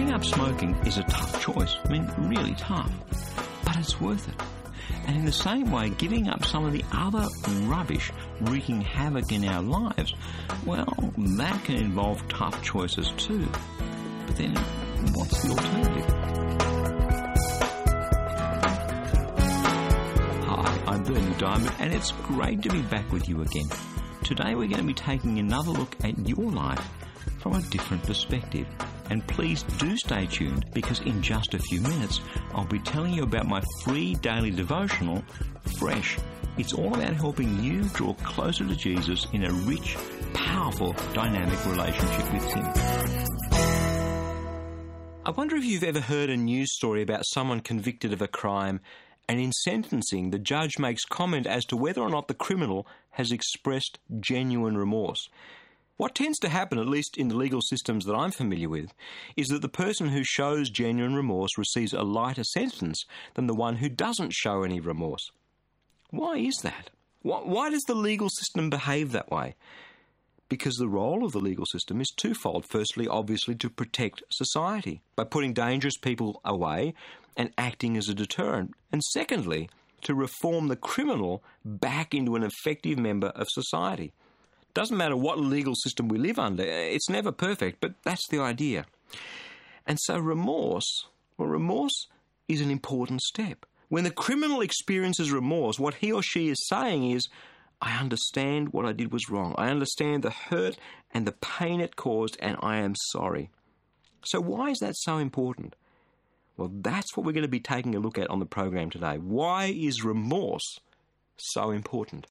Giving up smoking is a tough choice. I mean, really tough. But it's worth it. And in the same way, giving up some of the other rubbish wreaking havoc in our lives, well, that can involve tough choices too. But then, what's the alternative? Hi, I'm Bernie Diamond, and it's great to be back with you again. Today we're going to be taking another look at your life from a different perspective. And please do stay tuned, because in just a few minutes I'll be telling you about my free daily devotional, Fresh. It's all about helping you draw closer to Jesus in a rich, powerful, dynamic relationship with Him. I wonder if you've ever heard a news story about someone convicted of a crime, and in sentencing the judge makes comment as to whether or not the criminal has expressed genuine remorse. What tends to happen, at least in the legal systems that I'm familiar with, is that the person who shows genuine remorse receives a lighter sentence than the one who doesn't show any remorse. Why is that? Why does the legal system behave that way? Because the role of the legal system is twofold. Firstly, obviously, to protect society by putting dangerous people away and acting as a deterrent. And secondly, to reform the criminal back into an effective member of society. Doesn't matter what legal system we live under, it's never perfect, but that's the idea. And so remorse is an important step. When the criminal experiences remorse, what he or she is saying is, I understand what I did was wrong. I understand the hurt and the pain it caused, and I am sorry. So why is that so important? Well, that's what we're going to be taking a look at on the program today. Why is remorse so important?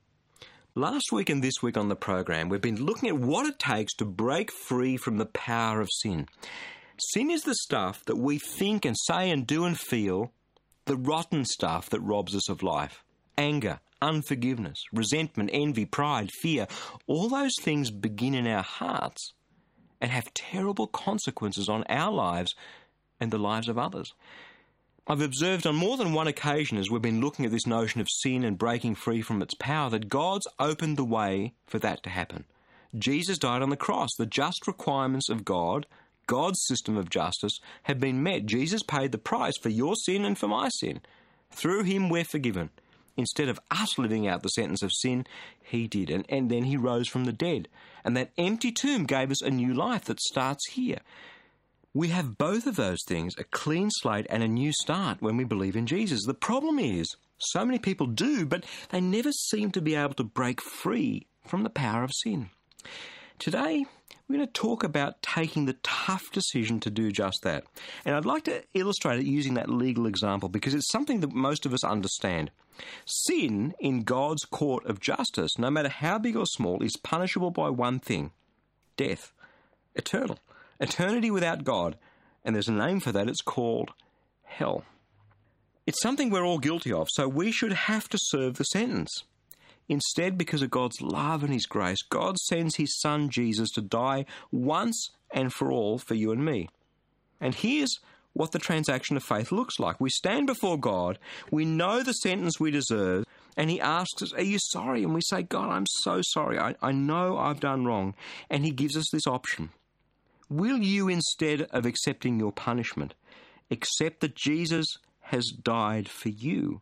Last week and this week on the program, we've been looking at what it takes to break free from the power of sin. Sin is the stuff that we think and say and do and feel, the rotten stuff that robs us of life. Anger, unforgiveness, resentment, envy, pride, fear, all those things begin in our hearts and have terrible consequences on our lives and the lives of others. I've observed on more than one occasion as we've been looking at this notion of sin and breaking free from its power that God's opened the way for that to happen. Jesus died on the cross. The just requirements of God, God's system of justice, have been met. Jesus paid the price for your sin and for my sin. Through Him we're forgiven. Instead of us living out the sentence of sin, He did. And then He rose from the dead. And that empty tomb gave us a new life that starts here. We have both of those things, a clean slate and a new start when we believe in Jesus. The problem is, so many people do, but they never seem to be able to break free from the power of sin. Today, we're going to talk about taking the tough decision to do just that. And I'd like to illustrate it using that legal example because it's something that most of us understand. Sin in God's court of justice, no matter how big or small, is punishable by one thing: death. Eternal. Eternity without God, and there's a name for that, it's called hell. It's something we're all guilty of, so we should have to serve the sentence. Instead, because of God's love and His grace, God sends His Son Jesus to die once and for all for you and me. And here's what the transaction of faith looks like. We stand before God, we know the sentence we deserve, and He asks us, are you sorry? And we say, God, I'm so sorry. I know I've done wrong. And He gives us this option. Will you, instead of accepting your punishment, accept that Jesus has died for you?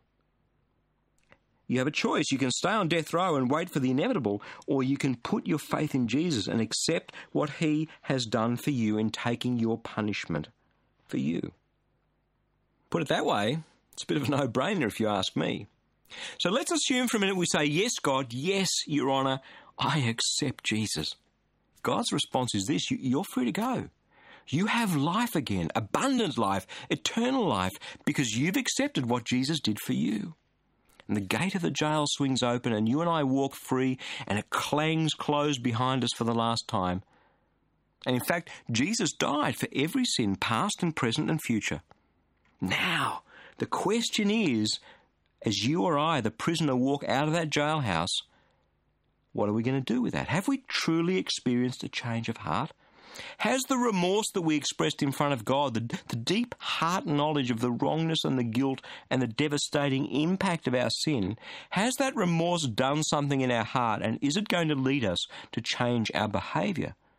You have a choice. You can stay on death row and wait for the inevitable, or you can put your faith in Jesus and accept what He has done for you in taking your punishment for you. Put it that way, it's a bit of a no-brainer if you ask me. So let's assume for a minute we say, yes, God, yes, Your Honour, I accept Jesus. God's response is this: you're free to go. You have life again, abundant life, eternal life, because you've accepted what Jesus did for you. And the gate of the jail swings open and you and I walk free and it clangs closed behind us for the last time. And in fact, Jesus died for every sin, past and present and future. Now, the question is, as you or I, the prisoner, walk out of that jailhouse, what are we going to do with that? Have we truly experienced a change of heart? Has the remorse that we expressed in front of God, the deep heart knowledge of the wrongness and the guilt and the devastating impact of our sin, has that remorse done something in our heart, and is it going to lead us to change our behaviour?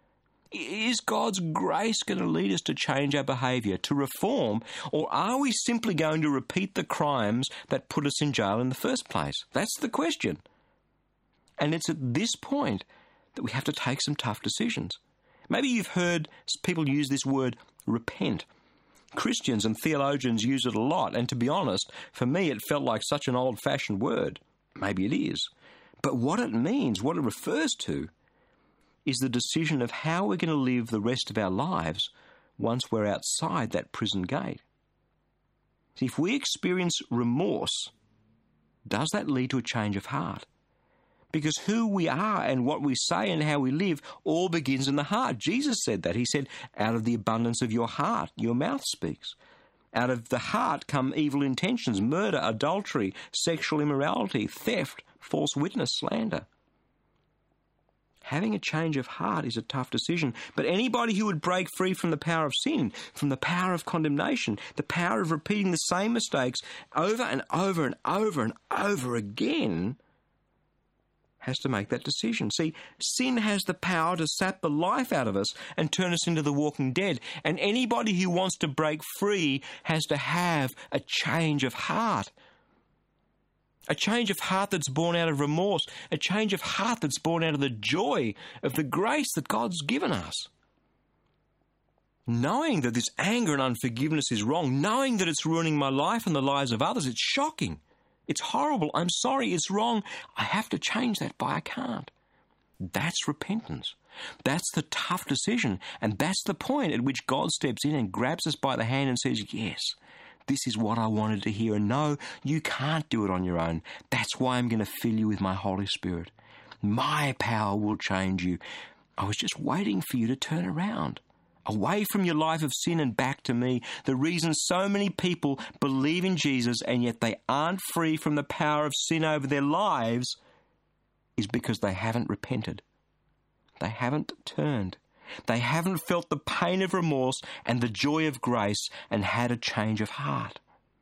Is God's grace going to lead us to change our behaviour, to reform, or are we simply going to repeat the crimes that put us in jail in the first place? That's the question. And it's at this point that we have to take some tough decisions. Maybe you've heard people use this word, repent. Christians and theologians use it a lot, and to be honest, for me it felt like such an old-fashioned word. Maybe it is. But what it means, what it refers to, is the decision of how we're going to live the rest of our lives once we're outside that prison gate. See, if we experience remorse, does that lead to a change of heart? Because who we are and what we say and how we live all begins in the heart. Jesus said that. He said, out of the abundance of your heart, your mouth speaks. Out of the heart come evil intentions, murder, adultery, sexual immorality, theft, false witness, slander. Having a change of heart is a tough decision, but anybody who would break free from the power of sin, from the power of condemnation, the power of repeating the same mistakes over and over and over and over again, has to make that decision. See, sin has the power to sap the life out of us and turn us into the walking dead. And anybody who wants to break free has to have a change of heart. A change of heart that's born out of remorse. A change of heart that's born out of the joy of the grace that God's given us. Knowing that this anger and unforgiveness is wrong, knowing that it's ruining my life and the lives of others, it's shocking. It's horrible. I'm sorry. It's wrong. I have to change that, but I can't. That's repentance. That's the tough decision. And that's the point at which God steps in and grabs us by the hand and says, yes, this is what I wanted to hear. And no, you can't do it on your own. That's why I'm going to fill you with my Holy Spirit. My power will change you. I was just waiting for you to turn around. Away from your life of sin and back to me. The reason so many people believe in Jesus and yet they aren't free from the power of sin over their lives is because they haven't repented. They haven't turned. They haven't felt the pain of remorse and the joy of grace and had a change of heart.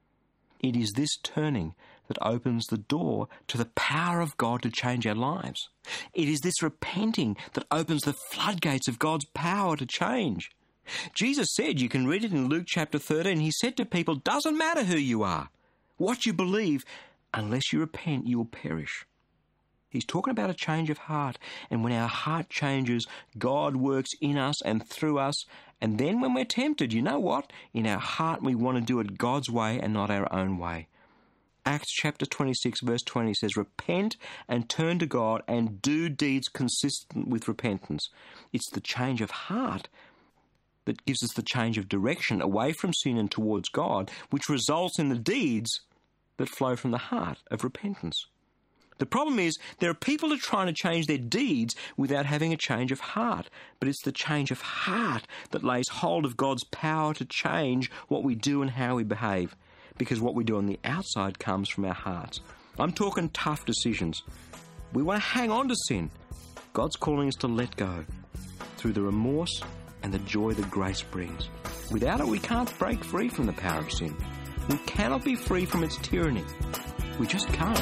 It is this turning that opens the door to the power of God to change our lives. It is this repenting that opens the floodgates of God's power to change. Jesus said, you can read it in Luke chapter 13, he said to people, doesn't matter who you are, what you believe, unless you repent, you will perish. He's talking about a change of heart, and when our heart changes, God works in us and through us, and then when we're tempted, you know what? In our heart we want to do it God's way and not our own way. Acts chapter 26 verse 20 says, repent and turn to God and do deeds consistent with repentance. It's the change of heart that gives us the change of direction away from sin and towards God, which results in the deeds that flow from the heart of repentance. The problem is there are people who are trying to change their deeds without having a change of heart, but it's the change of heart that lays hold of God's power to change what we do and how we behave. Because what we do on the outside comes from our hearts. I'm talking tough decisions. We want to hang on to sin. God's calling us to let go through the remorse and the joy that grace brings. Without it, we can't break free from the power of sin. We cannot be free from its tyranny. We just can't.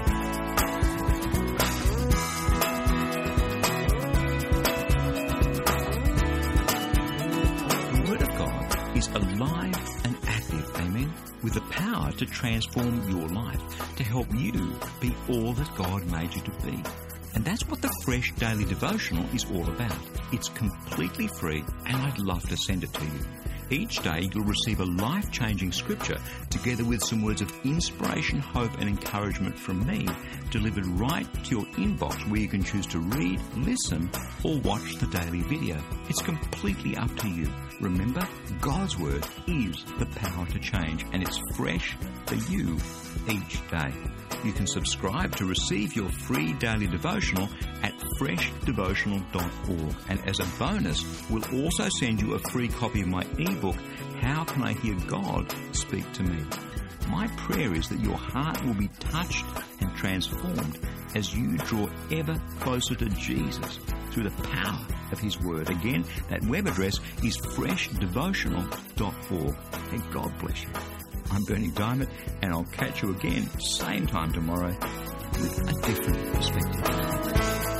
The Word of God is alive and active, amen, with the power to transform your life, to help you be all that God made you to be. And that's what the Fresh Daily Devotional is all about. It's completely free, and I'd love to send it to you. Each day you'll receive a life-changing scripture together with some words of inspiration, hope and encouragement from me, delivered right to your inbox where you can choose to read, listen or watch the daily video. It's completely up to you. Remember, God's Word is the power to change, and it's fresh for you each day. You can subscribe to receive your free daily devotional at freshdevotional.org. And as a bonus, we'll also send you a free copy of my ebook, How Can I Hear God Speak to Me? My prayer is that your heart will be touched and transformed as you draw ever closer to Jesus through the power of His Word. Again, that web address is freshdevotional.org. And God bless you. I'm Bernie Diamond, and I'll catch you again same time tomorrow with a different perspective.